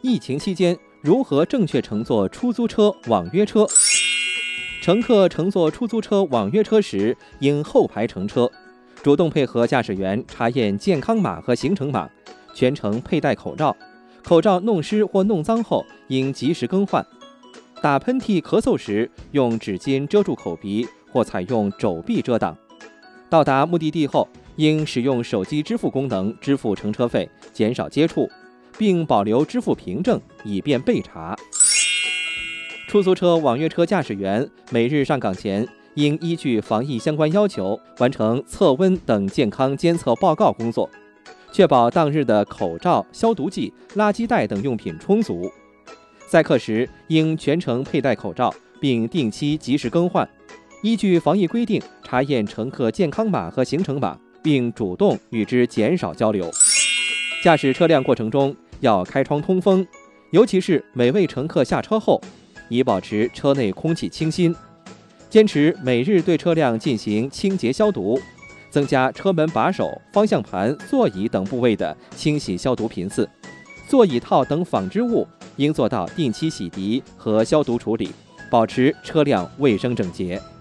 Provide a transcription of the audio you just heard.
疫情期间如何正确乘坐出租车、网约车？乘客乘坐出租车、网约车时应后排乘车，主动配合驾驶员查验健康码和行程码，全程佩戴口罩。口罩弄湿或弄脏后应及时更换。打喷嚏、咳嗽时用纸巾遮住口鼻或采用肘臂遮挡。到达目的地后，应使用手机支付功能支付乘车费，减少接触，并保留支付凭证，以便备查。出租车、网约车驾驶员每日上岗前，应依据防疫相关要求，完成测温等健康监测报告工作，确保当日的口罩、消毒剂、垃圾袋等用品充足。载客时应全程佩戴口罩，并定期及时更换。依据防疫规定，查验乘客健康码和行程码，并主动与之减少交流。驾驶车辆过程中要开窗通风，尤其是每位乘客下车后，以保持车内空气清新。坚持每日对车辆进行清洁消毒，增加车门把手、方向盘、座椅等部位的清洗消毒频次。座椅套等纺织物应做到定期洗涤和消毒处理，保持车辆卫生整洁。